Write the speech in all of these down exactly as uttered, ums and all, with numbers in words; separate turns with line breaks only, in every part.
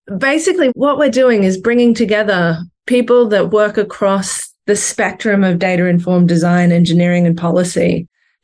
basically what we're doing is bringing together people that work across the spectrum of data-informed design, engineering, and policy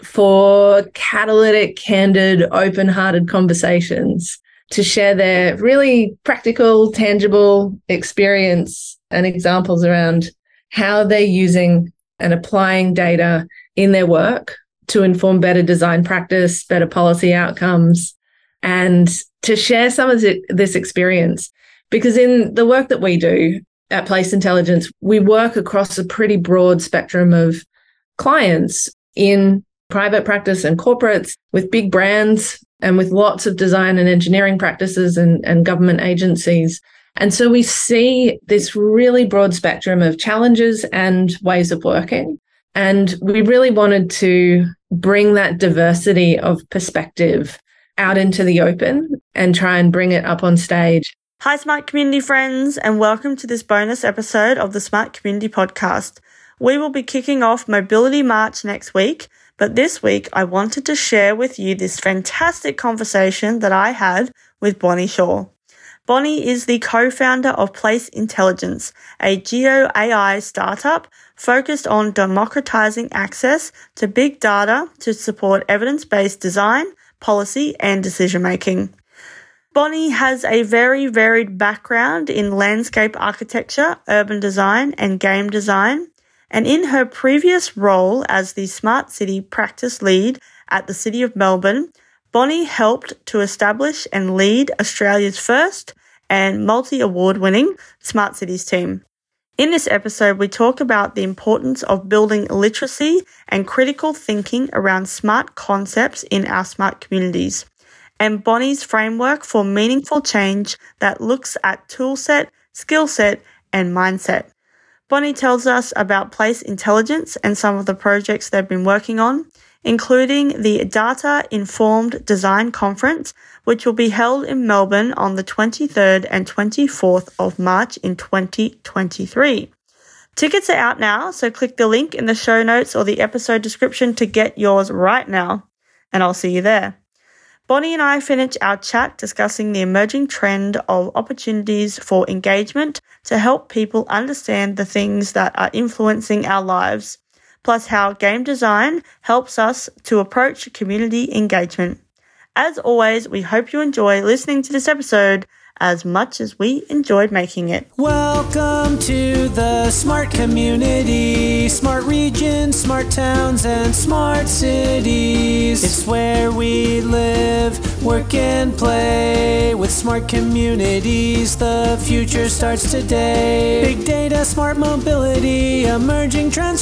for catalytic, candid, open-hearted conversations to share their really practical, tangible experience and examples around how they're using and applying data in their work to inform better design practice, better policy outcomes, and to share some of this experience. Because in the work that we do at Place Intelligence, we work across a pretty broad spectrum of clients in private practice and corporates, with big brands and with lots of design and engineering practices and, and government agencies. And so we see this really broad spectrum of challenges and ways of working. And we really wanted to bring that diversity of perspective out into the open and try and bring it up on stage.
Hi, Smart Community friends, and welcome to this bonus episode of the Smart Community Podcast. We will be kicking off Mobility March next week, but this week I wanted to share with you this fantastic conversation that I had with Bonnie Shaw. Bonnie is the co-founder of Place Intelligence, a geo A I startup focused on democratizing access to big data to support evidence-based design, policy, and decision-making. Bonnie has a very varied background in landscape architecture, urban design, and game design. And in her previous role as the Smart City Practice Lead at the City of Melbourne, Bonnie helped to establish and lead Australia's first and multi-award winning Smart Cities team. In this episode, we talk about the importance of building literacy and critical thinking around smart concepts in our smart communities, and Bonnie's framework for meaningful change that looks at toolset, skill set, and mindset. Bonnie tells us about Place Intelligence and some of the projects they've been working on, including the Data Informed Design Conference, which will be held in Melbourne on the twenty-third and twenty-fourth of March in twenty twenty-three. Tickets are out now, so click the link in the show notes or the episode description to get yours right now, and I'll see you there. Bonnie and I finish our chat discussing the emerging trend of opportunities for engagement to help people understand the things that are influencing our lives, plus how game design helps us to approach community engagement. As always, we hope you enjoy listening to this episode as much as we enjoyed making it.
Welcome to the smart community, smart regions, smart towns, and smart cities. It's where we live, work, and play. With smart communities, the future starts today. Big data, smart mobility, emerging trends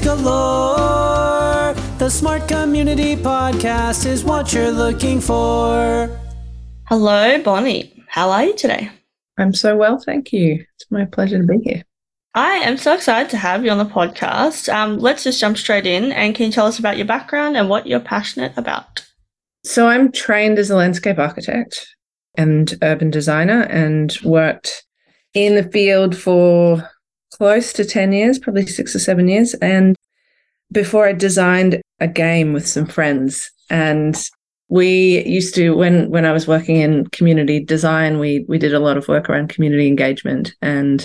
galore. The Smart Community Podcast is what you're looking for.
Hello, Bonnie. How are you today?
I'm so well, thank you. It's my pleasure to be here.
I am so excited to have you on the podcast. Um, let's just jump straight in, and can you tell us about your background and what you're passionate about?
So I'm trained as a landscape architect and urban designer and worked in the field for close to ten years, probably six or seven years. And before I designed a game with some friends, and we used to, when when I was working in community design, we we did a lot of work around community engagement, and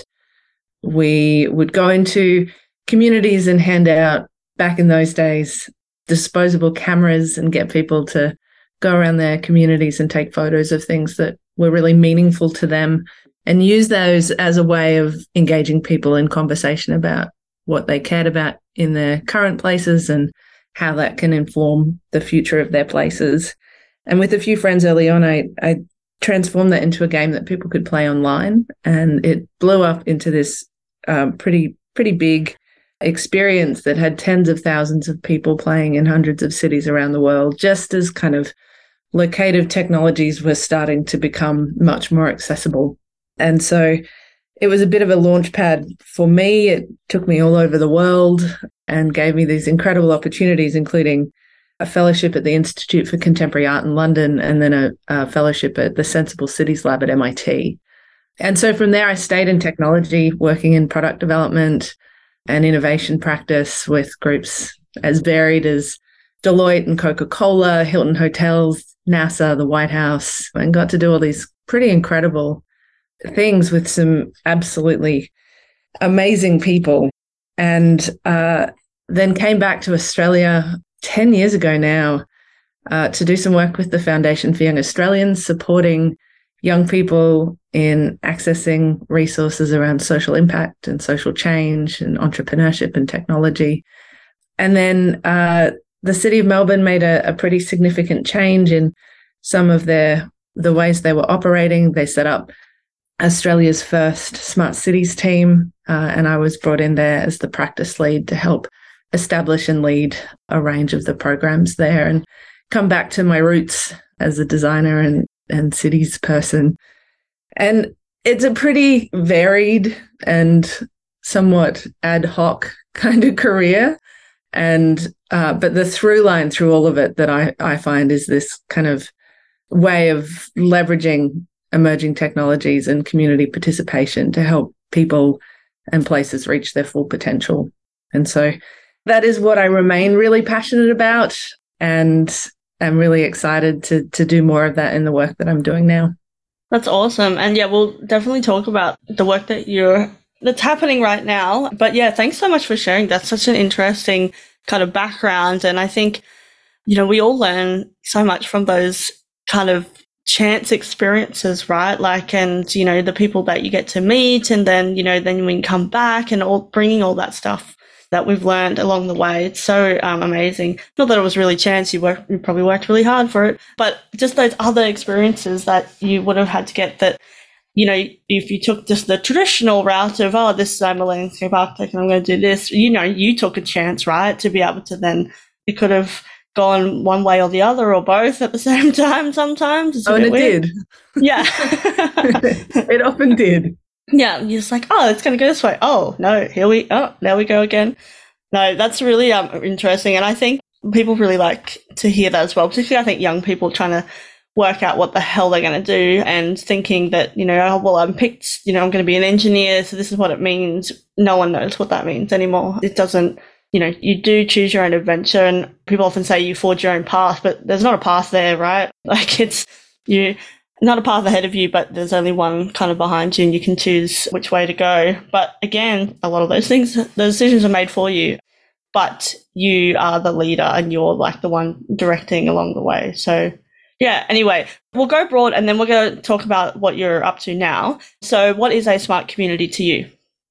we would go into communities and hand out, back in those days, disposable cameras and get people to go around their communities and take photos of things that were really meaningful to them, and use those as a way of engaging people in conversation about what they cared about in their current places and how that can inform the future of their places. And with a few friends early on, I, I transformed that into a game that people could play online, and it blew up into this um, pretty pretty big experience that had tens of thousands of people playing in hundreds of cities around the world, just as kind of locative technologies were starting to become much more accessible. And so it was a bit of a launch pad for me. It took me all over the world and gave me these incredible opportunities, including a fellowship at the Institute for Contemporary Art in London, and then a, a fellowship at the Sensible Cities Lab at M I T. And so from there, I stayed in technology, working in product development and innovation practice with groups as varied as Deloitte and Coca-Cola, Hilton Hotels, NASA, the White House, and got to do all these pretty incredible things with some absolutely amazing people. And uh, then came back to Australia ten years ago now uh, to do some work with the Foundation for Young Australians, supporting young people in accessing resources around social impact and social change and entrepreneurship and technology. And then uh, the City of Melbourne made a, a pretty significant change in some of their the ways they were operating. They set up Australia's first Smart Cities team, uh, and I was brought in there as the practice lead to help establish and lead a range of the programs there and come back to my roots as a designer and, and cities person. And it's a pretty varied and somewhat ad hoc kind of career. And uh, but the through line through all of it that I, I find is this kind of way of leveraging emerging technologies and community participation to help people and places reach their full potential. And so that is what I remain really passionate about, and I'm really excited to to do more of that in the work that I'm doing now.
That's awesome. And yeah, we'll definitely talk about the work that you're that's happening right now. But yeah, thanks so much for sharing. That's such an interesting kind of background. And I think, you know, we all learn so much from those kind of chance experiences, right? Like, and, you know, the people that you get to meet, and then, you know, then when you come back and all bringing all that stuff that we've learned along the way. It's so um, amazing. Not that it was really chance, you worked, you probably worked really hard for it, but just those other experiences that you would have had to get that, you know, if you took just the traditional route of, oh, this is I'm a landscape architect and I'm going to do this, you know, you took a chance, right, to be able to then, you could have gone one way or the other or both at the same time sometimes. It's
oh, and it
weird.
did.
Yeah.
It often did.
Yeah, you're just like, oh, it's going to go this way. Oh, no, here we, oh, there we go again. No, that's really um, interesting. And I think people really like to hear that as well, particularly I think young people trying to work out what the hell they're going to do and thinking that, you know, oh, well, I'm picked, you know, I'm going to be an engineer, so this is what it means. No one knows what that means anymore. It doesn't, you know, you do choose your own adventure, and people often say you forge your own path, but there's not a path there, right? Like, it's you, not a path ahead of you, but there's only one kind of behind you, and you can choose which way to go. But again, a lot of those things, the decisions are made for you, but you are the leader and you're like the one directing along the way. So yeah, anyway, we'll go broad and then we're going to talk about what you're up to now. So what is a smart community to you?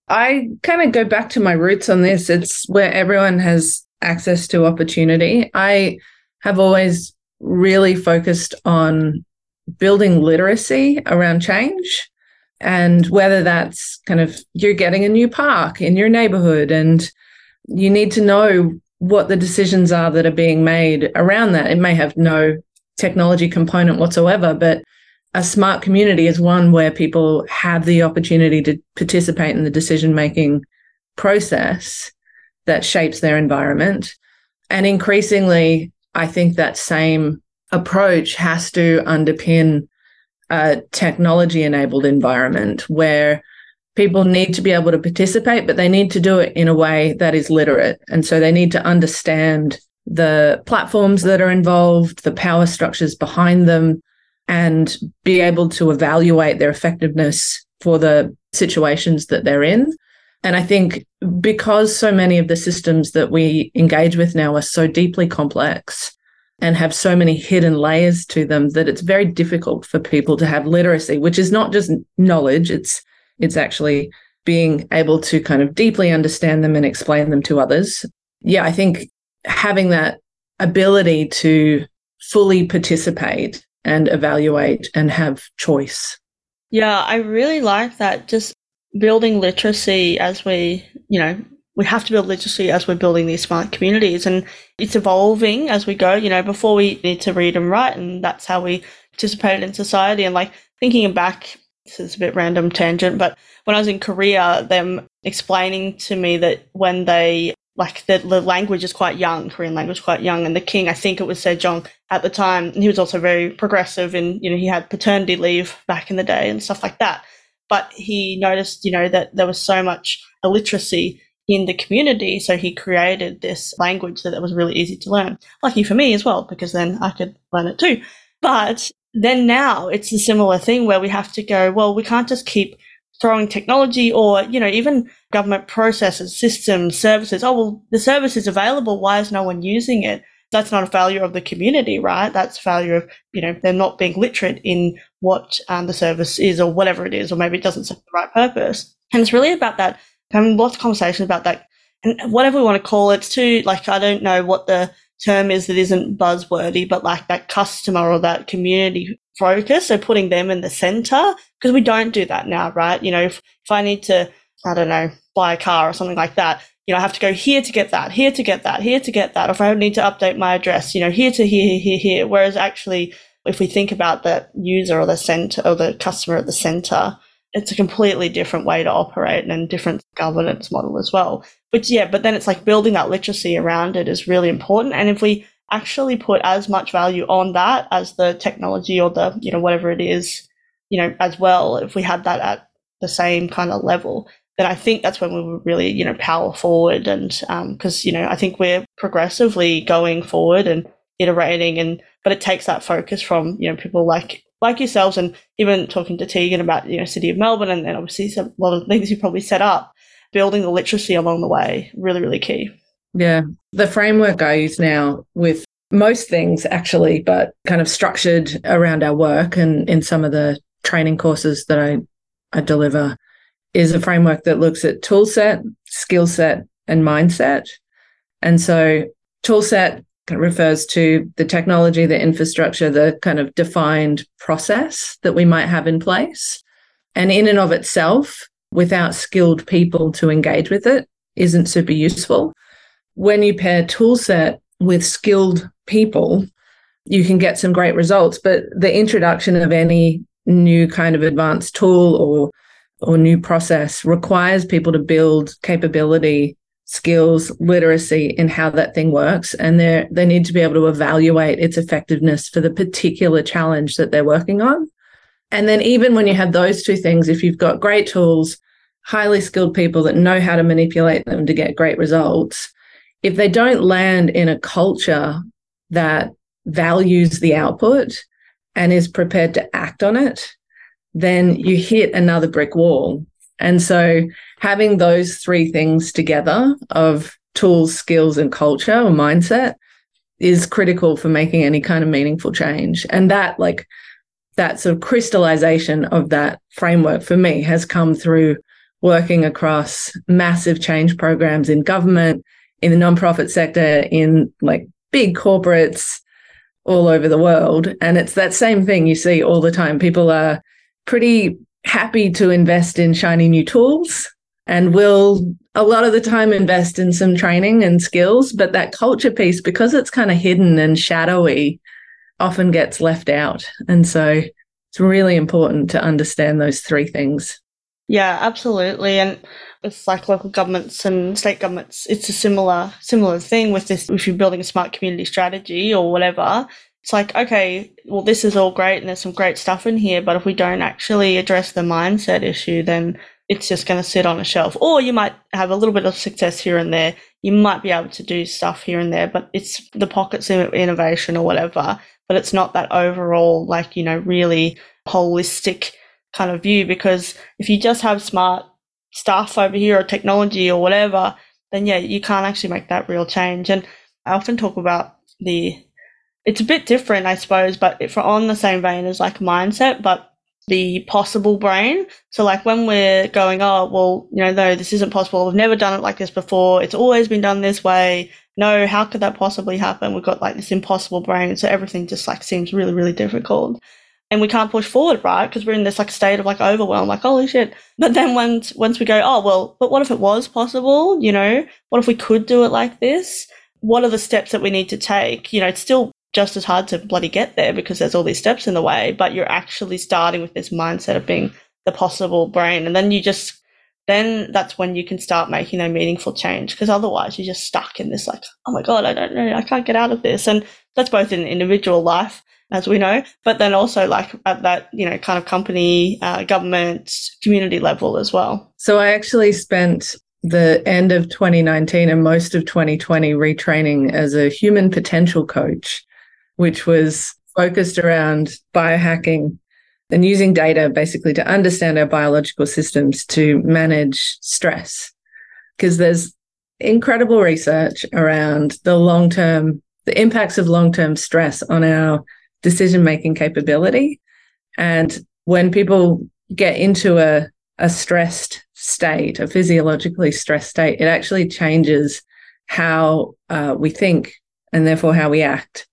I kind of go back to my roots on this. It's where everyone has access to opportunity. I have always really focused on building literacy around change, and whether that's kind of you're getting a new park in your neighborhood and you need to know what the decisions are that are being made around that. It may have no technology component whatsoever, but a smart community is one where people have the opportunity to participate in the decision-making process that shapes their environment. And increasingly, I think that same approach has to underpin a technology-enabled environment where people need to be able to participate, but they need to do it in a way that is literate. And so they need to understand the platforms that are involved, the power structures behind them, and be able to evaluate their effectiveness for the situations that they're in. And I think because so many of the systems that we engage with now are so deeply complex and have so many hidden layers to them, that it's very difficult for people to have literacy, which is not just knowledge, it's it's actually being able to kind of deeply understand them and explain them to others. Yeah, I think having that ability to fully participate and evaluate and have choice.
Yeah, I really like that. Just building literacy as we, you know, we have to build literacy as we're building these smart communities, and it's evolving as we go. You know, before we need to read and write, and that's how we participated in society. And like thinking back, this is a bit random tangent, but when I was in Korea, them explaining to me that when they, like the, the language is quite young, Korean language quite young, and the king, I think it was Sejong at the time, and he was also very progressive, and, you know, he had paternity leave back in the day and stuff like that. But he noticed, you know, that there was so much illiteracy in the community, so he created this language that it was really easy to learn. Lucky for me as well, because then I could learn it too. But then now it's a similar thing where we have to go, well, we can't just keep throwing technology or, you know, even government processes, systems, services. Oh, well, the service is available. Why is no one using it? That's not a failure of the community, right? That's a failure of, you know, they're not being literate in what um, the service is or whatever it is, or maybe it doesn't serve the right purpose. And it's really about that, having lots of conversations about that. And whatever we want to call it, it's too, like, I don't know what the term is that isn't buzzwordy, but like that customer or that community focus. So putting them in the center, because we don't do that now, right? You know, if, if I need to, I don't know, buy a car or something like that, you know, I have to go here to get that, here to get that, here to get that. Or if I need to update my address, you know, here to here, here, here, here. Whereas actually, if we think about the user or the center or the customer at the center, it's a completely different way to operate and different governance model as well. But yeah, but then it's like building that literacy around it is really important. And if we actually put as much value on that as the technology or the, you know, whatever it is, you know, as well, if we had that at the same kind of level, then I think that's when we would really, you know, power forward. And um, because, you know, I think we're progressively going forward and iterating, and but it takes that focus from, you know, people like like yourselves, and even talking to Tegan about, you know, City of Melbourne, and then obviously a lot of things you probably set up, building the literacy along the way, really, really key.
Yeah. The framework I use now with most things actually, but kind of structured around our work and in some of the training courses that I, I deliver, is a framework that looks at tool set, skill set, and mindset. And so tool set refers to the technology, the infrastructure, the kind of defined process that we might have in place. And in and of itself, without skilled people to engage with it, isn't super useful. When you pair tool set with skilled people, you can get some great results. But the introduction of any new kind of advanced tool or or new process requires people to build capability, skills, literacy in how that thing works. And they they need to be able to evaluate its effectiveness for the particular challenge that they're working on. And then even when you have those two things, if you've got great tools, highly skilled people that know how to manipulate them to get great results, if they don't land in a culture that values the output and is prepared to act on it, then you hit another brick wall. And so having those three things together of tools, skills, and culture or mindset is critical for making any kind of meaningful change. And that, like, that sort of crystallization of that framework for me has come through working across massive change programs in government, in the nonprofit sector, in like big corporates all over the world. And it's that same thing you see all the time. People are pretty happy to invest in shiny new tools and will a lot of the time invest in some training and skills, but that culture piece, because it's kind of hidden and shadowy, often gets left out. And so it's really important to understand those three things.
Yeah, absolutely. And it's like local governments and state governments, it's a similar similar thing with this. If you're building a smart community strategy or whatever, it's like, okay, well, this is all great and there's some great stuff in here, but if we don't actually address the mindset issue, then it's just going to sit on a shelf. Or you might have a little bit of success here and there. You might be able to do stuff here and there, but it's the pockets of innovation or whatever, but it's not that overall, like, you know, really holistic kind of view. Because if you just have smart stuff over here or technology or whatever, then yeah, you can't actually make that real change. And I often talk about the, it's a bit different, I suppose, but if we're on the same vein as like mindset, but the possible brain. So like when we're going, oh, well, you know, no, this isn't possible. We've never done it like this before. It's always been done this way. No, how could that possibly happen? We've got like this impossible brain. So everything just like seems really, really difficult. And we can't push forward, right? Because we're in this like state of like overwhelm, like, holy shit. But then once, once we go, oh, well, but what if it was possible? You know, what if we could do it like this? What are the steps that we need to take? You know, it's still just as hard to bloody get there because there's all these steps in the way, but you're actually starting with this mindset of being the possible brain. And then you just, then that's when you can start making a meaningful change, because otherwise you're just stuck in this like, oh my God, I don't know, I can't get out of this. And that's both in individual life, as we know, but then also like at that, you know, kind of company, uh, government, community level as well.
So I actually spent the end of twenty nineteen and most of twenty twenty retraining as a human potential coach, which was focused around biohacking and using data basically to understand our biological systems to manage stress. Because there's incredible research around the long-term, the impacts of long-term stress on our decision-making capability. And when people get into a, a stressed state, a physiologically stressed state, it actually changes how uh, we think and therefore how we act,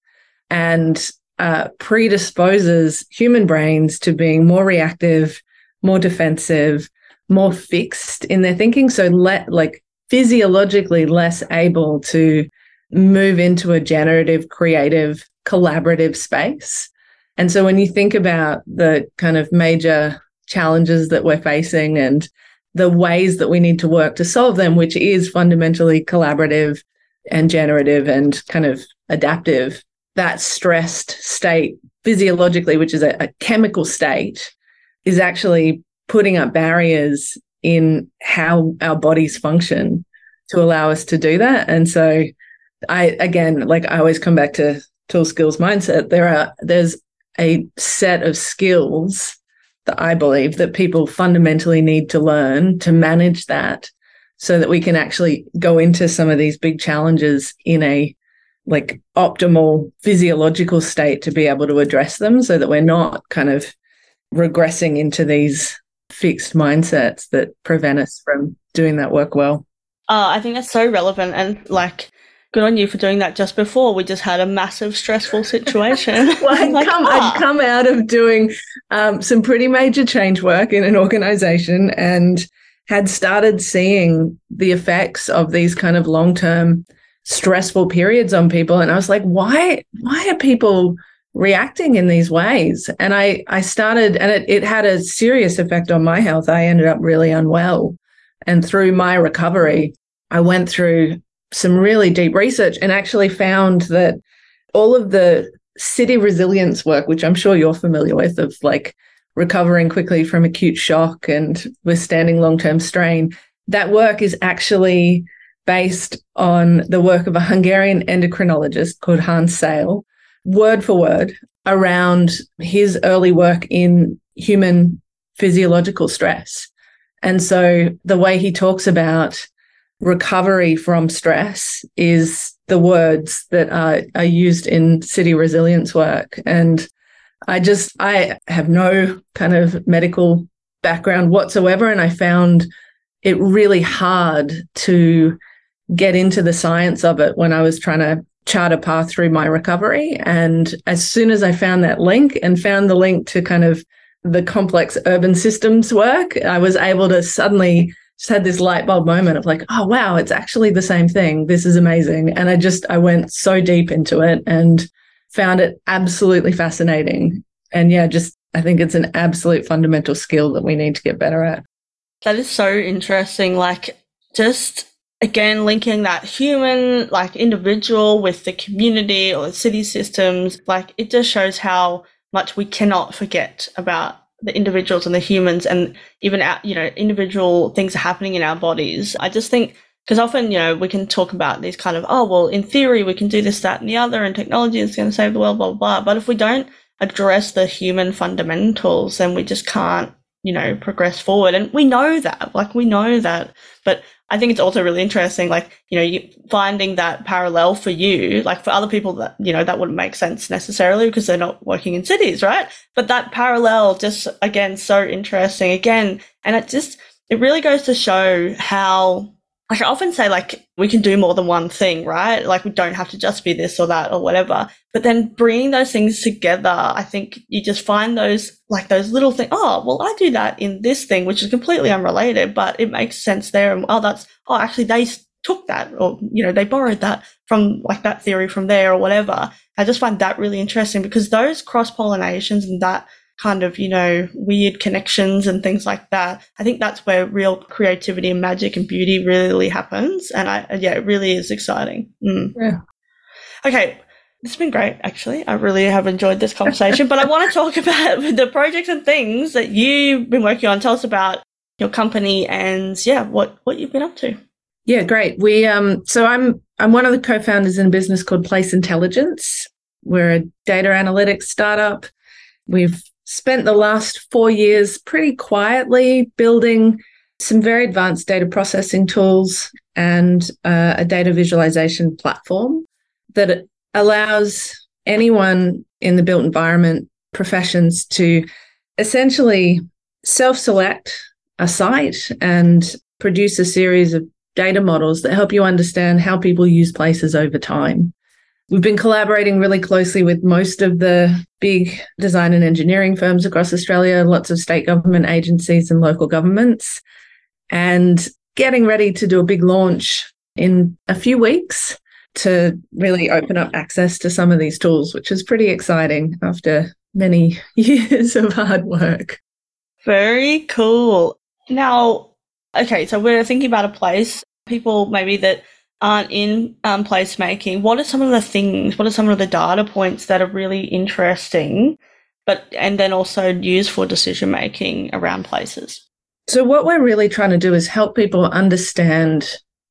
and uh, predisposes human brains to being more reactive, more defensive, more fixed in their thinking. So let, like physiologically less able to move into a generative, creative, collaborative space. And so when you think about the kind of major challenges that we're facing and the ways that we need to work to solve them, which is fundamentally collaborative and generative and kind of adaptive, that stressed state physiologically, which is a, a chemical state, is actually putting up barriers in how our bodies function to allow us to do that. And so I, again, like I always come back to tool skills mindset. There are, there's a set of skills that I believe that people fundamentally need to learn to manage that so that we can actually go into some of these big challenges in a like optimal physiological state to be able to address them, so that we're not kind of regressing into these fixed mindsets that prevent us from doing that work well.
Uh, I think that's so relevant, and like, good on you for doing that just before we just had a massive stressful situation.
Well, I'd, like, come, ah. I'd come out of doing um, some pretty major change work in an organization and had started seeing the effects of these kind of long-term stressful periods on people. And I was like, why, why are people reacting in these ways? And I, I started, and it, it had a serious effect on my health. I ended up really unwell. And through my recovery, I went through some really deep research and actually found that all of the city resilience work, which I'm sure you're familiar with, of like recovering quickly from acute shock and withstanding long-term strain, that work is actually based on the work of a Hungarian endocrinologist called Hans Sale, word for word, around his early work in human physiological stress. And so the way he talks about recovery from stress is the words that are, are used in city resilience work. And I just, I have no kind of medical background whatsoever. And I found it really hard to get into the science of it when I was trying to chart a path through my recovery. And as soon as I found that link and found the link to kind of the complex urban systems work, I was able to suddenly just had this light bulb moment of like, oh, wow, it's actually the same thing. This is amazing. And I just, I went so deep into it and found it absolutely fascinating. And yeah, just, I think it's an absolute fundamental skill that we need to get better at.
That is so interesting. Like, just again, linking that human, like individual with the community or the city systems, like it just shows how much we cannot forget about the individuals and the humans, and even our, you know, individual things are happening in our bodies. I just think, because often, you know, we can talk about these kind of, oh, well, in theory, we can do this, that, and the other, and technology is going to save the world, blah, blah, blah. But if we don't address the human fundamentals, then we just can't, you know, progress forward. And we know that, like, we know that. But I think it's also really interesting, like, you know, you finding that parallel for you, like for other people that, you know, that wouldn't make sense necessarily because they're not working in cities, right? But that parallel just, again, so interesting again. And it just, it really goes to show how, like I often say, like, we can do more than one thing, right? Like, we don't have to just be this or that or whatever. But then bringing those things together, I think you just find those, like those little things. Oh, well, I do that in this thing, which is completely unrelated, but it makes sense there. And oh, that's, oh, actually they took that, or, you know, they borrowed that from like that theory from there or whatever. I just find that really interesting because those cross-pollinations and that kind of, you know, weird connections and things like that, I think that's where real creativity and magic and beauty really happens. And I, yeah, it really is exciting. Mm.
Yeah.
Okay. It's been great, actually. I really have enjoyed this conversation, but I want to talk about the projects and things that you've been working on. Tell us about your company and yeah, what, what you've been up to.
Yeah, great. We, um, so I'm, I'm one of the co-founders in a business called Place Intelligence. We're a data analytics startup. We've spent the last four years pretty quietly building some very advanced data processing tools and uh, a data visualization platform that allows anyone in the built environment professions to essentially self-select a site and produce a series of data models that help you understand how people use places over time. We've been collaborating really closely with most of the big design and engineering firms across Australia, lots of state government agencies and local governments, and getting ready to do a big launch in a few weeks to really open up access to some of these tools, which is pretty exciting after many years of hard work.
Very cool. Now, okay, so we're thinking about a place, people maybe that aren't in um, placemaking. What are some of the things, what are some of the data points that are really interesting, but and then also used for decision making around places?
So what we're really trying to do is help people understand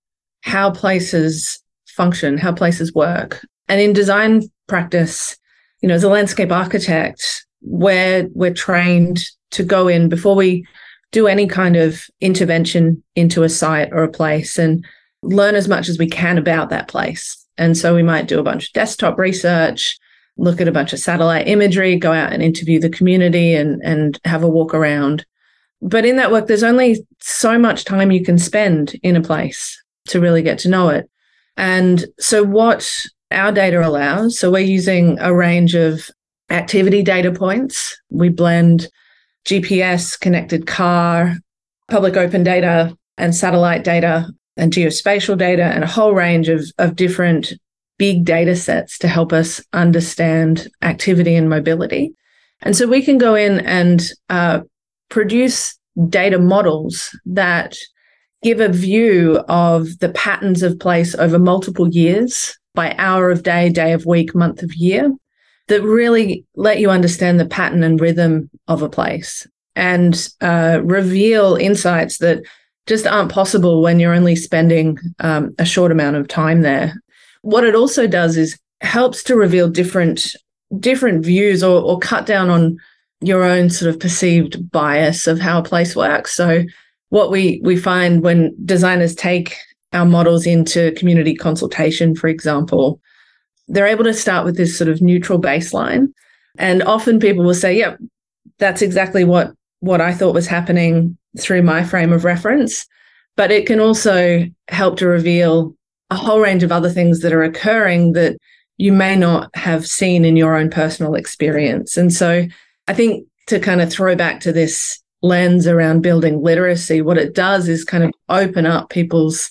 how places function, how places work. And in design practice, you know, as a landscape architect, where we're trained to go in before we do any kind of intervention into a site or a place and learn as much as we can about that place. And so we might do a bunch of desktop research, look at a bunch of satellite imagery, go out and interview the community and, and have a walk around. But in that work, there's only so much time you can spend in a place to really get to know it. And so what our data allows, so we're using a range of activity data points. We blend G P S, connected car, public open data, and satellite data, and geospatial data, and a whole range of, of different big data sets to help us understand activity and mobility. And so we can go in and uh, produce data models that give a view of the patterns of place over multiple years by hour of day, day of week, month of year, that really let you understand the pattern and rhythm of a place and uh, reveal insights that just aren't possible when you're only spending um, a short amount of time there. What it also does is helps to reveal different different views or, or cut down on your own sort of perceived bias of how a place works. So what we we find when designers take our models into community consultation, for example, they're able to start with this sort of neutral baseline. And often people will say, yep, that's exactly what, what I thought was happening through my frame of reference. But it can also help to reveal a whole range of other things that are occurring that you may not have seen in your own personal experience. And so I think to kind of throw back to this lens around building literacy, what it does is kind of open up people's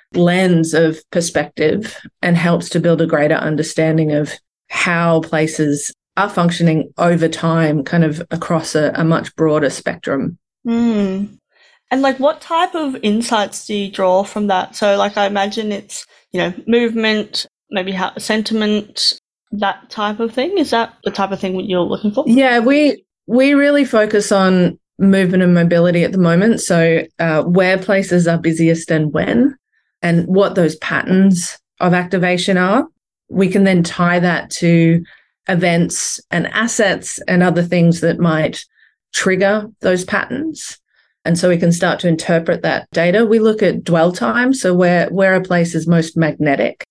lens of perspective and helps to build a greater understanding of how places are functioning over time, kind of across a, a much broader spectrum.
Mm. And like, what type of insights do you draw from that? So like, I imagine it's, you know, movement, maybe how, sentiment, that type of thing. Is that the type of thing you're looking for?
Yeah, we we really focus on movement and mobility at the moment. So uh, where places are busiest and when, and what those patterns of activation are. We can then tie that to events and assets and other things that might trigger those patterns. And so we can start to interpret that data. We look at dwell time, so where, where a place is most magnetic.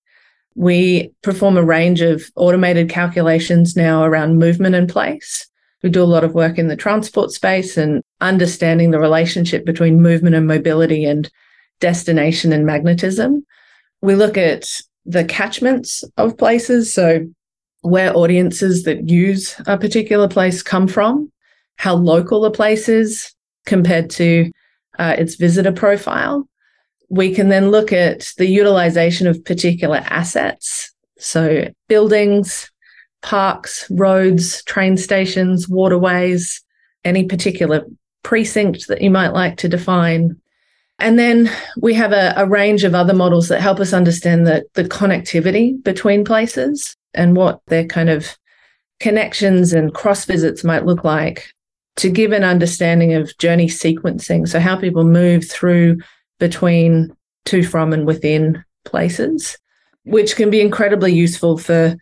We perform a range of automated calculations now around movement and place. We do a lot of work in the transport space and understanding the relationship between movement and mobility and destination and magnetism. We look at the catchments of places, so where audiences that use a particular place come from, how local a place is compared to uh, its visitor profile. We can then look at the utilization of particular assets, so buildings, parks, roads, train stations, waterways, any particular precinct that you might like to define. And then we have a, a range of other models that help us understand the, the connectivity between places and what their kind of connections and cross visits might look like to give an understanding of journey sequencing, so how people move through between, to, from, and within places, which can be incredibly useful for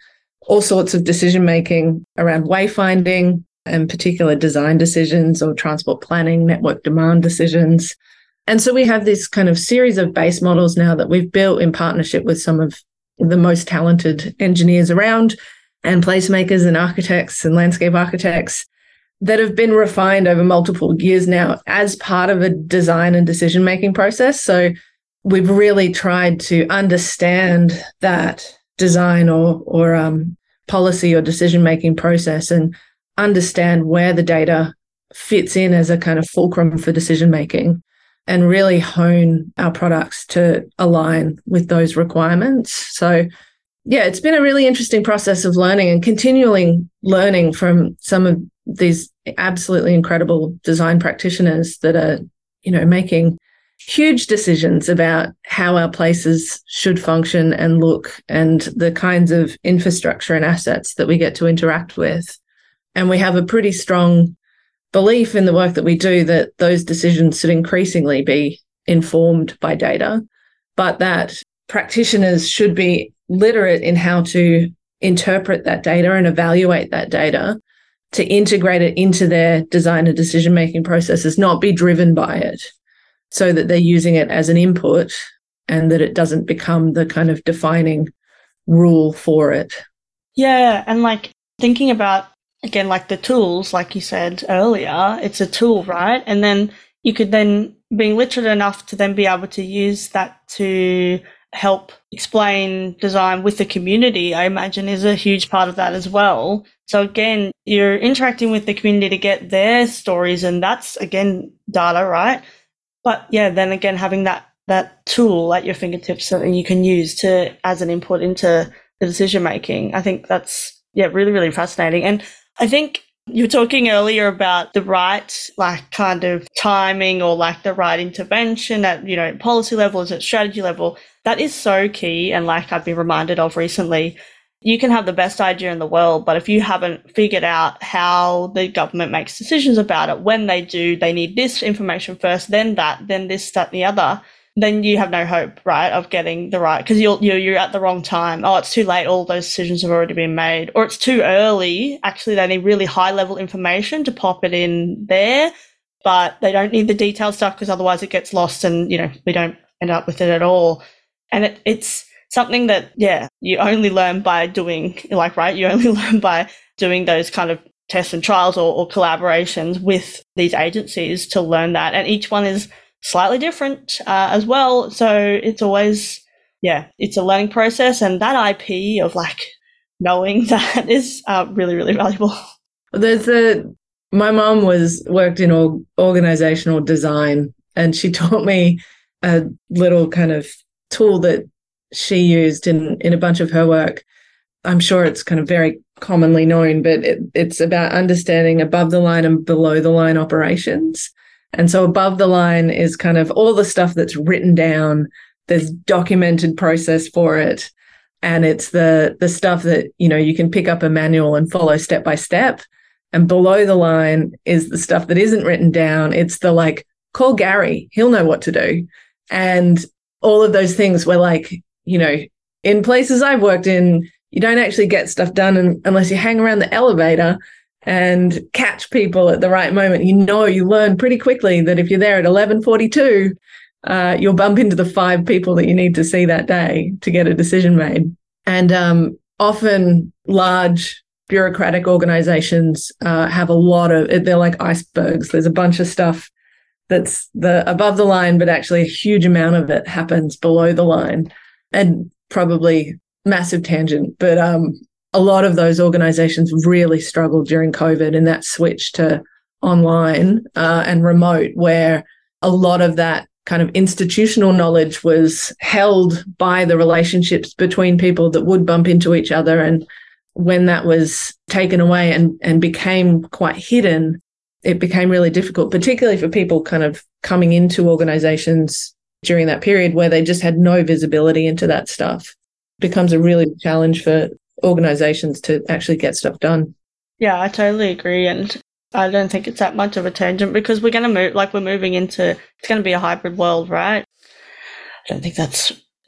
all sorts of decision making around wayfinding and particular design decisions or transport planning, network demand decisions. And so we have this kind of series of base models now that we've built in partnership with some of the most talented engineers around and placemakers and architects and landscape architects that have been refined over multiple years now as part of a design and decision-making process. So we've really tried to understand that design or, or um, policy or decision-making process and understand where the data fits in as a kind of fulcrum for decision-making and really hone our products to align with those requirements. So yeah, it's been a really interesting process of learning and continually learning from some of these absolutely incredible design practitioners that are, you know, making huge decisions about how our places should function and look and the kinds of infrastructure and assets that we get to interact with. And we have a pretty strong belief in the work that we do that those decisions should increasingly be informed by data, but that practitioners should be literate in how to interpret that data and evaluate that data to integrate it into their design and decision-making processes, not be driven by it, so that they're using it as an input and that it doesn't become the kind of defining rule for it.
Yeah, and like thinking about, again, like the tools, like you said earlier, it's a tool, right? And then you could then be literate enough to then be able to use that to help explain design with the community, I imagine, is a huge part of that as well. So again, you're interacting with the community to get their stories, and that's, again, data, right? But yeah, then again, having that that tool at your fingertips that you can use to as an input into the decision making, I think that's, yeah, really, really fascinating. And I think you were talking earlier about the right, like, kind of timing or like the right intervention at, you know, policy level, is at strategy level. That is so key. And like I've been reminded of recently, you can have the best idea in the world, but if you haven't figured out how the government makes decisions about it, when they do, they need this information first, then that, then this, that, and the other, then you have no hope, right, of getting the right, because you're, you're you're at the wrong time. Oh, it's too late. All those decisions have already been made, or it's too early. Actually, they need really high level information to pop it in there, but they don't need the detailed stuff because otherwise it gets lost and, you know, we don't end up with it at all. And it, it's something that, yeah, you only learn by doing, like, right, you only learn by doing those kind of tests and trials or, or collaborations with these agencies to learn that. And each one is slightly different uh, as well. So it's always, yeah, it's a learning process. And that I P of like knowing that is uh, really, really valuable.
There's a, my mom was worked in org, organizational design, and she taught me a little kind of tool that she used in, in a bunch of her work. I'm sure it's kind of very commonly known, but it, it's about understanding above the line and below the line operations. And so above the line is kind of all the stuff that's written down, there's documented process for it. And it's the the stuff that, you know, you can pick up a manual and follow step by step. And below the line is the stuff that isn't written down. It's the like, call Gary, he'll know what to do. And all of those things where, like, you know, in places I've worked in, you don't actually get stuff done in, unless you hang around the elevator and catch people at the right moment. You know, you learn pretty quickly that if you're there at eleven forty-two, uh, you'll bump into the five people that you need to see that day to get a decision made. And um, often large bureaucratic organizations uh, have a lot of, they're like icebergs. There's a bunch of stuff that's the above the line, but actually a huge amount of it happens below the line. And probably massive tangent, but um, a lot of those organizations really struggled during COVID and that switch to online uh, and remote, where a lot of that kind of institutional knowledge was held by the relationships between people that would bump into each other. And when that was taken away and, and became quite hidden, it became really difficult, particularly for people kind of coming into organizations during that period where they just had no visibility into that stuff. It becomes a really challenge for organizations to actually get stuff done.
Yeah, I totally agree. And I don't think it's that much of a tangent because we're going to move, like we're moving into, it's going to be a hybrid world, right? I don't think that's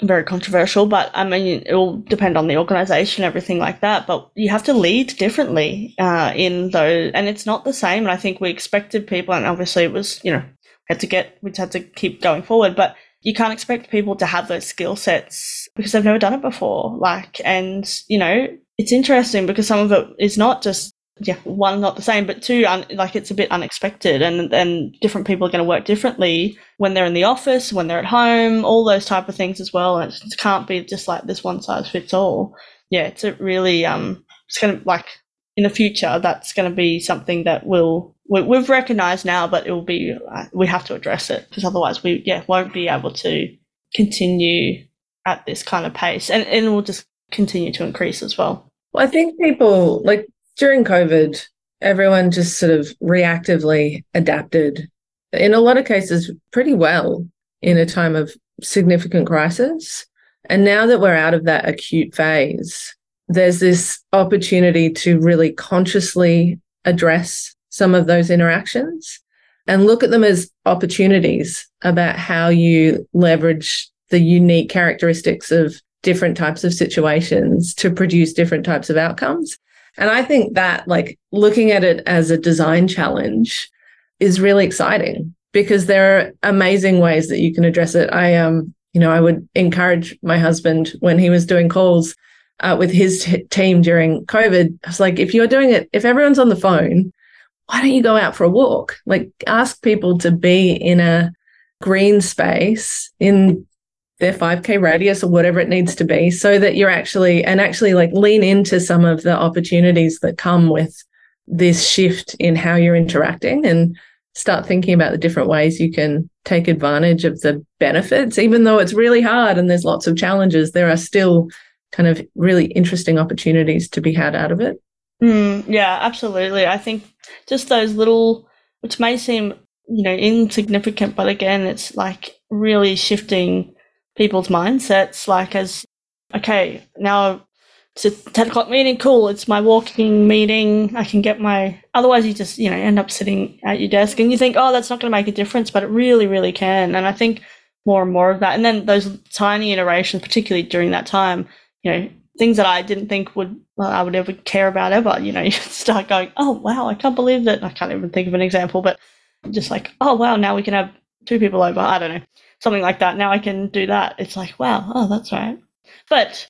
very controversial, but I mean, it will depend on the organization, everything like that. But you have to lead differently uh, in those, and it's not the same. And I think we expected people, and obviously it was, you know, had to get, we had to keep going forward, but you can't expect people to have those skill sets because they've never done it before. Like, and, you know, it's interesting because some of it is not just, yeah, one, not the same, but two, un- like it's a bit unexpected, and and different people are going to work differently when they're in the office, when they're at home, all those type of things as well. And it just can't be just like this one size fits all. Yeah, it's a really, um, it's going to, like, in the future, that's going to be something that will, we, we've recognized now, but it will be, uh, we have to address it because otherwise we, yeah, won't be able to continue at this kind of pace, and, and it will just continue to increase as well.
Well, I think people, like, during COVID, everyone just sort of reactively adapted, in a lot of cases, pretty well in a time of significant crisis. And now that we're out of that acute phase, there's this opportunity to really consciously address some of those interactions and look at them as opportunities about how you leverage the unique characteristics of different types of situations to produce different types of outcomes. And I think that, like, looking at it as a design challenge is really exciting because there are amazing ways that you can address it. I, um, you know, I would encourage my husband when he was doing calls uh, with his t- team during COVID. I was like, if you're doing it, if everyone's on the phone, why don't you go out for a walk? Like, ask people to be in a green space in their five K radius or whatever it needs to be, so that you're actually, and actually like lean into some of the opportunities that come with this shift in how you're interacting, and start thinking about the different ways you can take advantage of the benefits. Even though it's really hard and there's lots of challenges, there are still kind of really interesting opportunities to be had out of it.
Mm, yeah, absolutely. I think just those little, which may seem, you know, insignificant, but again, it's like really shifting people's mindsets, like, as, okay, now it's a ten o'clock meeting, cool, it's my walking meeting, I can get my, otherwise you just, you know, end up sitting at your desk and you think, oh, that's not going to make a difference, but it really, really can. And I think more and more of that, and then those tiny iterations, particularly during that time, you know, things that I didn't think would, well, I would ever care about ever, you know, you start going, oh, wow, I can't believe that, I can't even think of an example, but just like, oh, wow, now we can have two people over, I don't know. Something like that. Now I can do that. It's like, wow, oh, that's right. But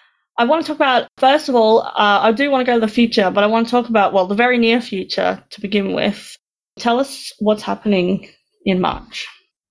I want to talk about, first of all, uh, I do want to go to the future, but I want to talk about, well, the very near future to begin with. Tell us what's happening in March.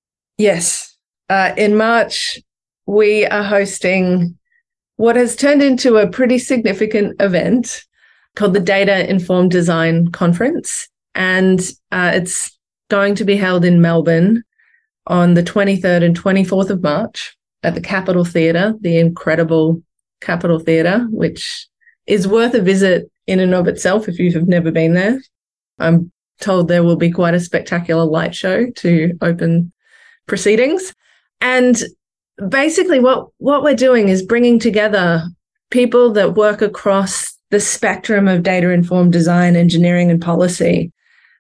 Yes. Uh, in March, we are hosting what has turned into a pretty significant event called the Data Informed Design Conference. And uh, it's going to be held in Melbourne on the twenty-third and twenty-fourth of March at the Capitol Theatre, the incredible Capitol Theatre, which is worth a visit in and of itself if you have never been there. I'm told there will be quite a spectacular light show to open proceedings. And basically what, what we're doing is bringing together people that work across the spectrum of data-informed design, engineering, and policy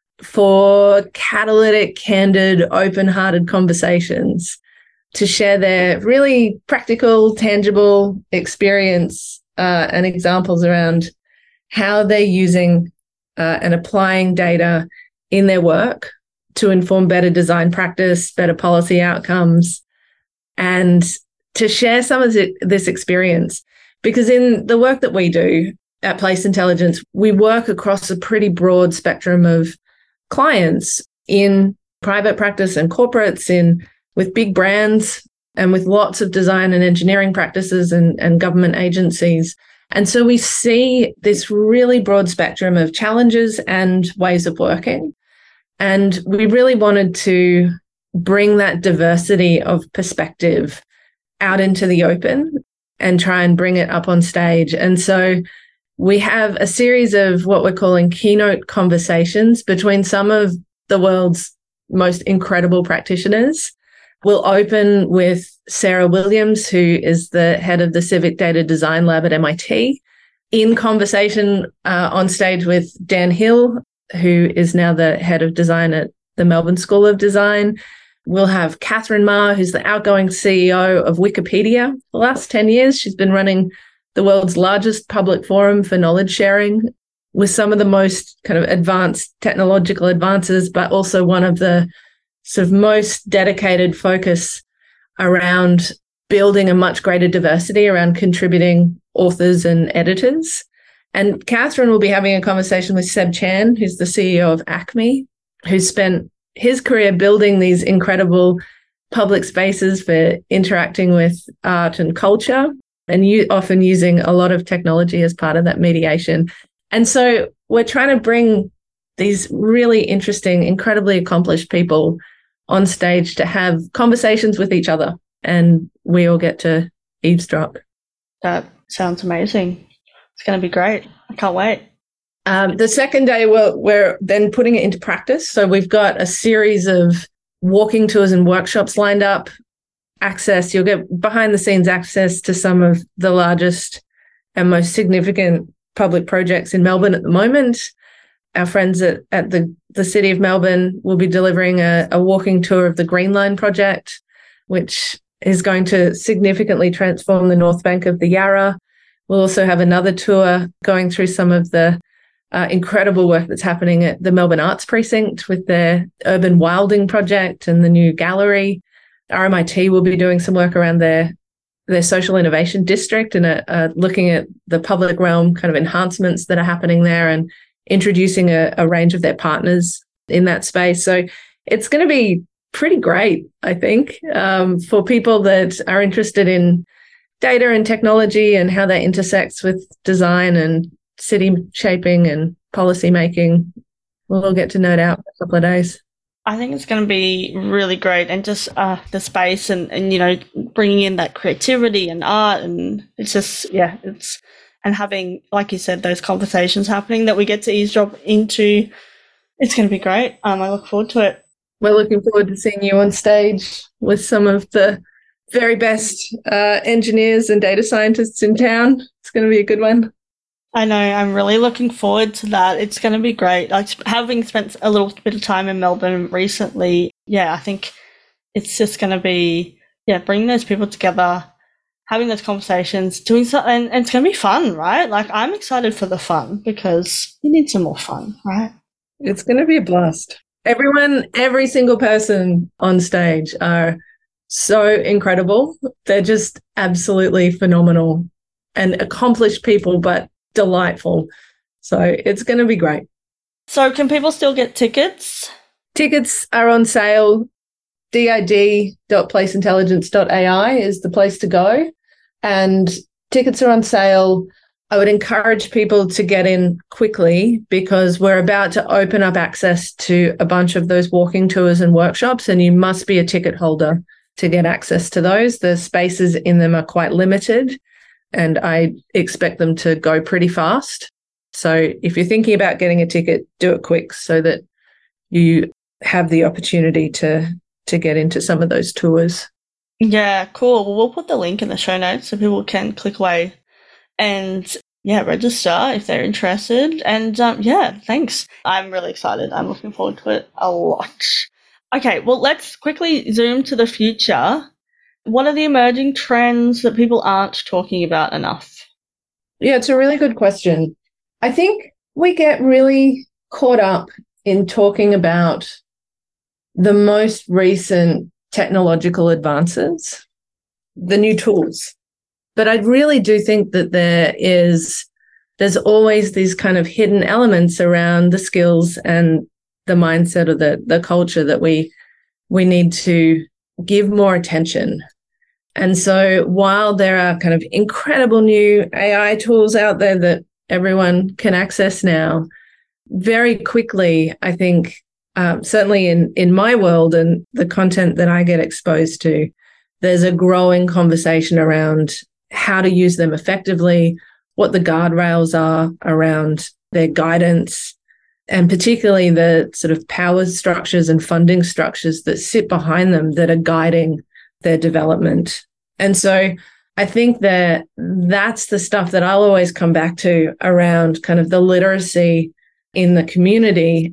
for catalytic, candid, open-hearted conversations to share their really practical, tangible experience uh, and examples around how they're using uh, and applying data in their work to inform better design practice, better policy outcomes, and to share some of this experience. Because in the work that we do at Place Intelligence, we work across a pretty broad spectrum of clients in private practice and corporates, in with big brands and with lots of design and engineering practices and, and government agencies. And so we see this really broad spectrum of challenges and ways of working. And we really wanted to bring that diversity of perspective out into the open and try and bring it up on stage. And so we have a series of what we're calling keynote conversations between some of the world's most incredible practitioners. We'll open with Sarah Williams, who is the head of the Civic Data Design Lab at M I T, in conversation uh, on stage with Dan Hill, who is now the head of design at the Melbourne School of Design. We'll have Catherine Ma, who's the outgoing C E O of Wikipedia. The last ten years, she's been running the world's largest public forum for knowledge sharing with some of the most kind of advanced technological advances, but also one of the sort of most dedicated focus around building a much greater diversity around contributing authors and editors. And Catherine will be having a conversation with Seb Chan, who's the C E O of Acme, who's spent his career building these incredible public spaces for interacting with art and culture, and you often using a lot of technology as part of that mediation. And so we're trying to bring these really interesting, incredibly accomplished people on stage to have conversations with each other, and we all get to eavesdrop.
That sounds amazing. It's going to be great. I can't wait.
Um, the second day, we're, we're then putting it into practice. So we've got a series of walking tours and workshops lined up. Access, you'll get behind the scenes access to some of the largest and most significant public projects in Melbourne at the moment. Our friends at, at the, the City of Melbourne will be delivering a, a walking tour of the Green Line project, which is going to significantly transform the North Bank of the Yarra. We'll also have another tour going through some of the uh, incredible work that's happening at the Melbourne Arts Precinct with their urban wilding project and the new gallery. R M I T will be doing some work around their their social innovation district and uh, uh, looking at the public realm kind of enhancements that are happening there and introducing a, a range of their partners in that space. So it's going to be pretty great, I think, um, for people that are interested in data and technology and how that intersects with design and city shaping and policy making. We'll all get to nerd out for a couple of days.
I think it's going to be really great, and just uh, the space and, and, you know, bringing in that creativity and art, and it's just, yeah, it's, and having, like you said, those conversations happening that we get to eavesdrop into. It's going to be great. Um, I look forward to it.
We're looking forward to seeing you on stage with some of the very best uh, engineers and data scientists in town. It's going to be a good one.
I know. I'm really looking forward to that. It's going to be great. Like, having spent a little bit of time in Melbourne recently, yeah, I think it's just going to be, yeah, bringing those people together, having those conversations, doing something, and, and it's going to be fun, right? Like, I'm excited for the fun because we need some more fun, right?
It's going to be a blast. Everyone, every single person on stage are so incredible. They're just absolutely phenomenal and accomplished people, but delightful. So it's going to be great.
So can people still get tickets?
Tickets are on sale. D I D dot place intelligence dot A I is the place to go. And tickets are on sale. I would encourage people to get in quickly because we're about to open up access to a bunch of those walking tours and workshops, and you must be a ticket holder to get access to those. The spaces in them are quite limited, and I expect them to go pretty fast. So if you're thinking about getting a ticket, do it quick so that you have the opportunity to, to get into some of those tours.
Yeah, cool. Well, we'll put the link in the show notes so people can click away and, yeah, register if they're interested. And, um, yeah, thanks. I'm really excited. I'm looking forward to it a lot. Okay, well, let's quickly zoom to the future. What are the emerging trends that people aren't talking about enough?
Yeah, it's a really good question. I think we get really caught up in talking about the most recent technological advances, the new tools. But I really do think that there is, there's always these kind of hidden elements around the skills and the mindset of the, the culture that we we need to give more attention. And so while there are kind of incredible new A I tools out there that everyone can access now, very quickly, I think, um, certainly in, in my world and the content that I get exposed to, there's a growing conversation around how to use them effectively, what the guardrails are around their guidance, and particularly the sort of power structures and funding structures that sit behind them that are guiding their development. And so I think that that's the stuff that I'll always come back to around kind of the literacy in the community,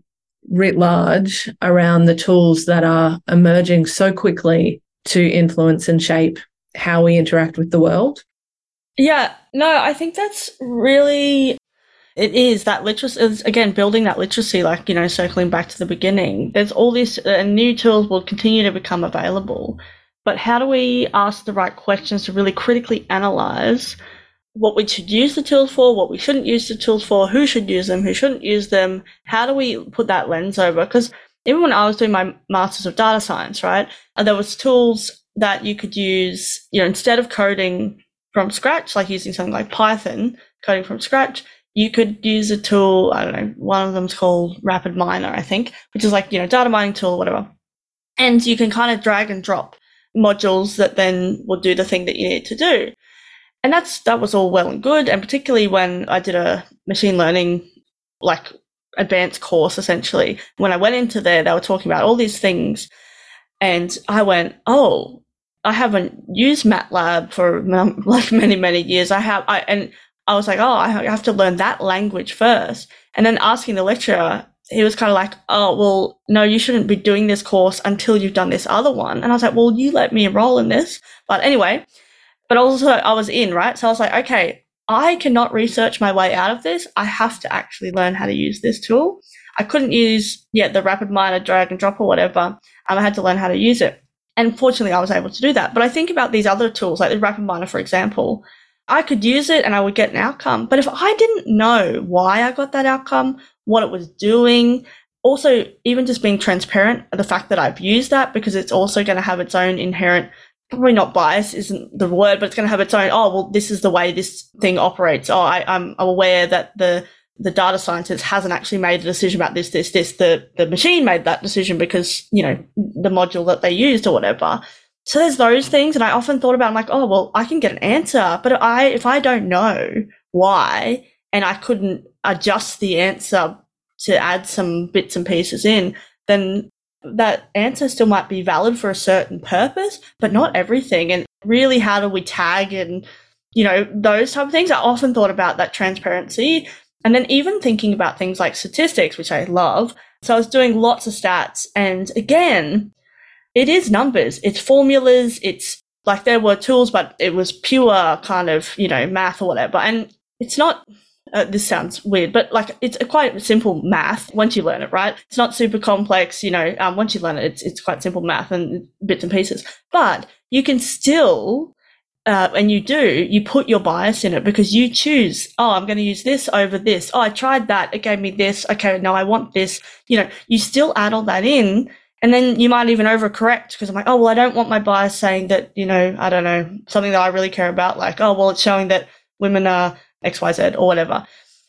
writ large around the tools that are emerging so quickly to influence and shape how we interact with the world?
Yeah, no, I think that's really, it is that literacy, is, again, building that literacy, like, you know, circling back to the beginning. There's all these uh, new tools will continue to become available, but how do we ask the right questions to really critically analyze what we should use the tools for, what we shouldn't use the tools for, who should use them, who shouldn't use them? How do we put that lens over? Because even when I was doing my Masters of Data Science, right, and there was tools that you could use, you know, instead of coding from scratch, like using something like Python, coding from scratch, you could use a tool, I don't know, one of them's called RapidMiner, I think, which is like, you know, data mining tool or whatever. And you can kind of drag and drop modules that then will do the thing that you need to do. And that's that was all well and good. And particularly when I did a machine learning, like advanced course, essentially, when I went into there, they were talking about all these things. And I went, oh, I haven't used MATLAB for like many, many years. I have, I, and I was like, oh, I have to learn that language first. And then asking the lecturer, he was kind of like, oh, well, no, you shouldn't be doing this course until you've done this other one. And I was like, well, you let me enroll in this. But anyway, but also I was in, right? So I was like, okay, I cannot research my way out of this. I have to actually learn how to use this tool. I couldn't use, yeah, the RapidMiner drag and drop or whatever. Um, I had to learn how to use it. And fortunately, I was able to do that. But I think about these other tools, like the RapidMiner, for example. I could use it and I would get an outcome. But if I didn't know why I got that outcome, what it was doing, also even just being transparent, the fact that I've used that, because it's also going to have its own inherent, probably not bias isn't the word, but it's going to have its own, oh, well, this is the way this thing operates. Oh, I, I'm aware that the the data scientist hasn't actually made a decision about this, this, this. The, the machine made that decision because, you know, the module that they used or whatever. So there's those things. And I often thought about, I'm like, oh, well, I can get an answer. But I, if I don't know why, and I couldn't adjust the answer to add some bits and pieces in, then that answer still might be valid for a certain purpose, but not everything. And really, how do we tag and, you know, those type of things? I often thought about that transparency. And then even thinking about things like statistics, which I love. So I was doing lots of stats. And again, it is numbers. It's formulas. It's like there were tools, but it was pure kind of, you know, math or whatever. And it's not, uh, this sounds weird, but like it's a quite simple math once you learn it, right? It's not super complex, you know, um, once you learn it, it's, it's quite simple math and bits and pieces. But you can still... Uh, and you do, you put your bias in it because you choose, oh, I'm going to use this over this. Oh, I tried that. It gave me this. Okay, no, I want this. You know, you still add all that in, and then you might even overcorrect because I'm like, oh, well, I don't want my bias saying that, you know, I don't know, something that I really care about, like, oh, well, it's showing that women are X, Y, Z or whatever.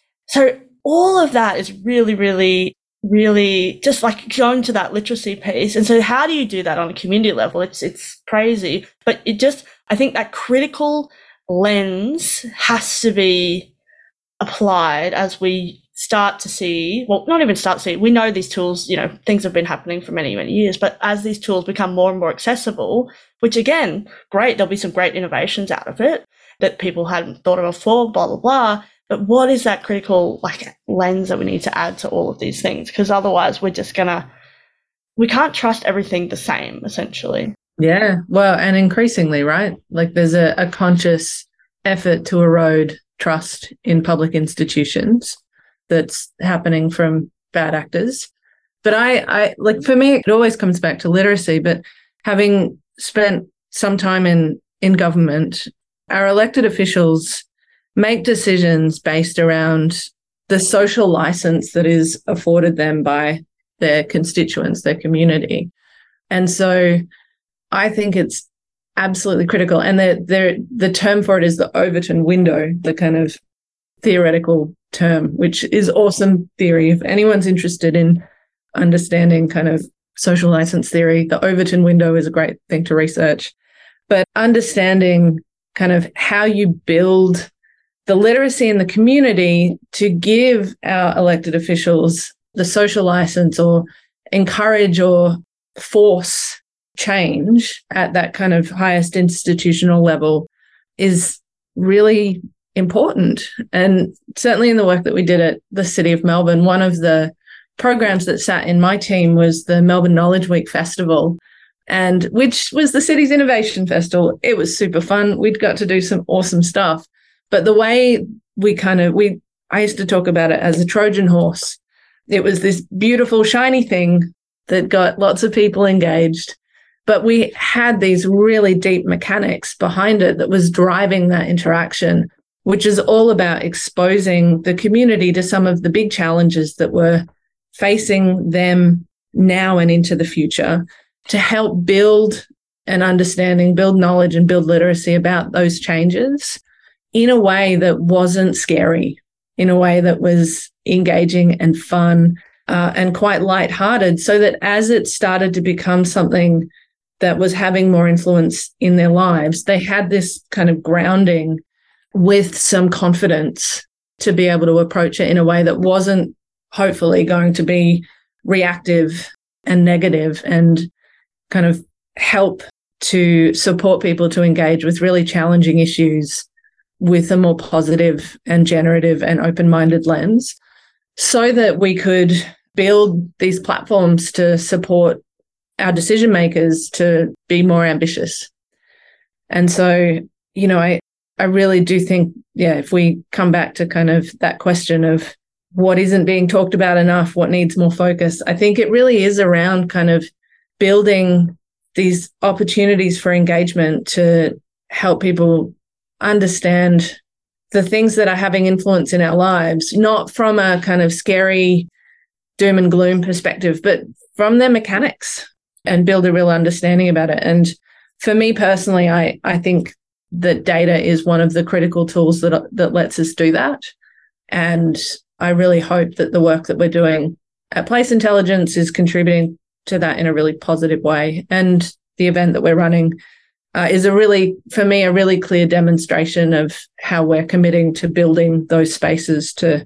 So all of that is really, really, really just like going to that literacy piece. And so how do you do that on a community level? It's, it's crazy, but it just, I think that critical lens has to be applied as we start to see, well, not even start to see, we know these tools, you know, things have been happening for many, many years, but as these tools become more and more accessible, which again, great, there'll be some great innovations out of it that people hadn't thought of before, blah, blah, blah. But what is that critical like lens that we need to add to all of these things? Because otherwise we're just gonna, we can't trust everything the same, essentially.
Yeah, well, and increasingly, right? Like there's a, a conscious effort to erode trust in public institutions that's happening from bad actors. But I, I like for me, it always comes back to literacy. But having spent some time in, in government, our elected officials make decisions based around the social license that is afforded them by their constituents, their community. And so I think it's absolutely critical. And the, the, the term for it is the Overton window, the kind of theoretical term, which is awesome theory. If anyone's interested in understanding kind of social license theory, the Overton window is a great thing to research. But understanding kind of how you build the literacy in the community to give our elected officials the social license or encourage or force change at that kind of highest institutional level is really important. And certainly in the work that we did at the City of Melbourne, one of the programs that sat in my team was the Melbourne Knowledge Week Festival, and which was the city's innovation festival. It was super fun. We'd got to do some awesome stuff. But the way we kind of, we, I used to talk about it as a Trojan horse. It was this beautiful, shiny thing that got lots of people engaged. But we had these really deep mechanics behind it that was driving that interaction, which is all about exposing the community to some of the big challenges that were facing them now and into the future, to help build an understanding, build knowledge, and build literacy about those changes in a way that wasn't scary, in a way that was engaging and fun uh, and quite lighthearted, so that as it started to become something that was having more influence in their lives, they had this kind of grounding with some confidence to be able to approach it in a way that wasn't hopefully going to be reactive and negative, and kind of help to support people to engage with really challenging issues with a more positive and generative and open-minded lens, so that we could build these platforms to support our decision makers to be more ambitious. And so, you know, I, I really do think, yeah, if we come back to kind of that question of what isn't being talked about enough, what needs more focus, I think it really is around kind of building these opportunities for engagement to help people understand the things that are having influence in our lives, not from a kind of scary doom and gloom perspective, but from their mechanics, and build a real understanding about it. And for me personally, I, I think that data is one of the critical tools that, that lets us do that. And I really hope that the work that we're doing at Place Intelligence is contributing to that in a really positive way. And the event that we're running uh, is a really, for me, a really clear demonstration of how we're committing to building those spaces to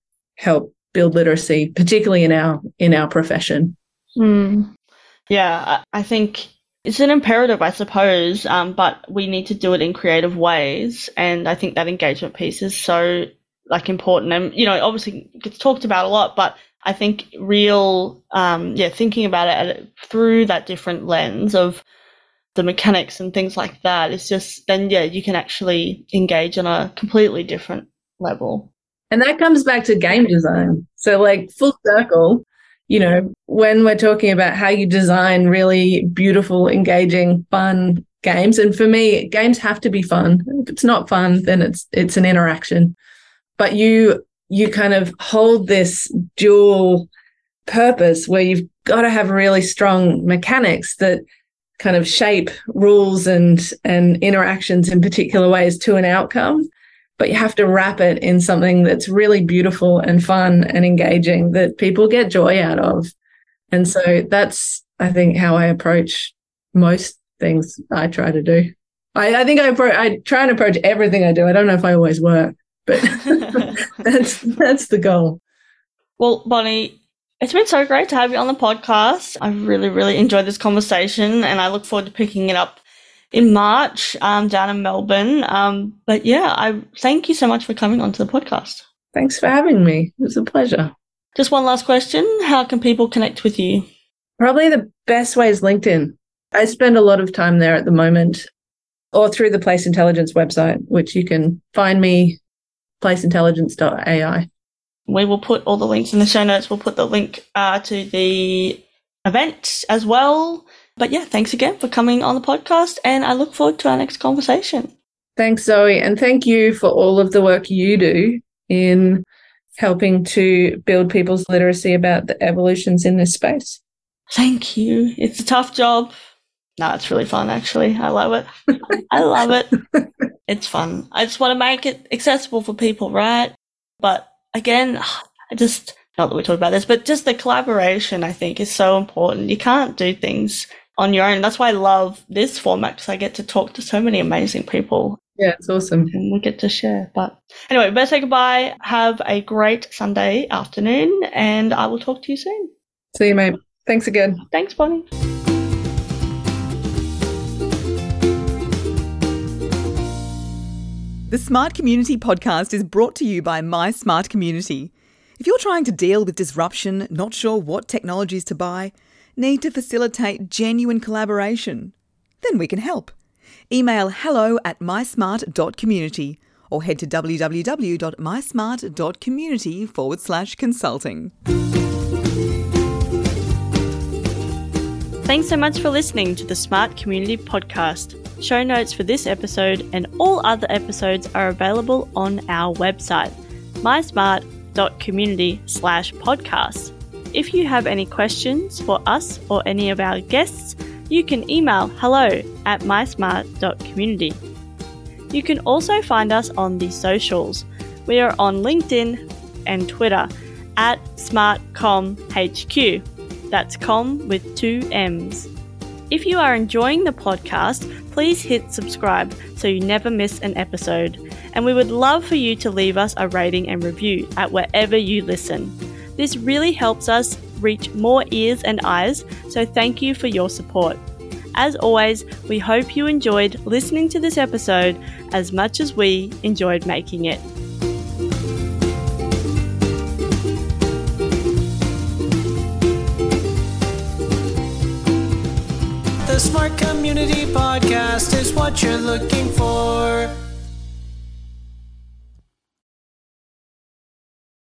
help build literacy, particularly in our in our profession.
Mm. Yeah, I think it's an imperative, I suppose, um, but we need to do it in creative ways. And I think that engagement piece is so like important. And, you know, obviously it gets talked about a lot, but I think real, um, yeah, thinking about it through that different lens of the mechanics and things like that, it's just, then, yeah, you can actually engage on a completely different level.
And that comes back to game design. So like full circle, you know, when we're talking about how you design really beautiful, engaging, fun games, and for me, games have to be fun. If it's not fun, then it's it's an interaction. But you you kind of hold this dual purpose where you've got to have really strong mechanics that kind of shape rules and and interactions in particular ways to an outcome. But you have to wrap it in something that's really beautiful and fun and engaging that people get joy out of. And so that's, I think, how I approach most things I try to do. I, I think I, appro- I try and approach everything I do. I don't know if I always work, but that's that's the goal.
Well, Bonnie, it's been so great to have you on the podcast. I really, really enjoyed this conversation, and I look forward to picking it up in March um, down in Melbourne. Um, but yeah, I thank you so much for coming onto the podcast.
Thanks for having me. It was a pleasure.
Just one last question. How can people connect with you?
Probably the best way is LinkedIn. I spend a lot of time there at the moment, or through the Place Intelligence website, which you can find me, place intelligence dot a i.
We will put all the links in the show notes. We'll put the link uh, to the event as well. But yeah, thanks again for coming on the podcast, and I look forward to our next conversation.
Thanks, Zoe, and thank you for all of the work you do in helping to build people's literacy about the evolutions in this space.
Thank you. It's a tough job. No, it's really fun, actually. I love it. I love it. It's fun. I just want to make it accessible for people, right? But again, I just, not that we talked about this, but just the collaboration, I think, is so important. You can't do things on your own. That's why I love this format, because I get to talk to so many amazing people.
Yeah, it's awesome.
And we get to share. But anyway, better say goodbye. Have a great Sunday afternoon, and I will talk to you soon.
See you, mate. Thanks again.
Thanks, Bonnie.
The Smart Community podcast is brought to you by My Smart Community. If you're trying to deal with disruption, not sure what technologies to buy, need to facilitate genuine collaboration, then we can help. Email hello at mysmart.community or head to www.mysmart.community forward slash consulting.
Thanks so much for listening to the Smart Community Podcast. Show notes for this episode and all other episodes are available on our website, mysmart.community slash podcasts. If you have any questions for us or any of our guests, you can email hello at mysmart.community. You can also find us on the socials. We are on LinkedIn and Twitter at SmartComHQ. That's com with two M's. If you are enjoying the podcast, please hit subscribe so you never miss an episode. And we would love for you to leave us a rating and review at wherever you listen. This really helps us reach more ears and eyes, so thank you for your support. As always, we hope you enjoyed listening to this episode as much as we enjoyed making it.
The Smart Community Podcast is what you're looking for.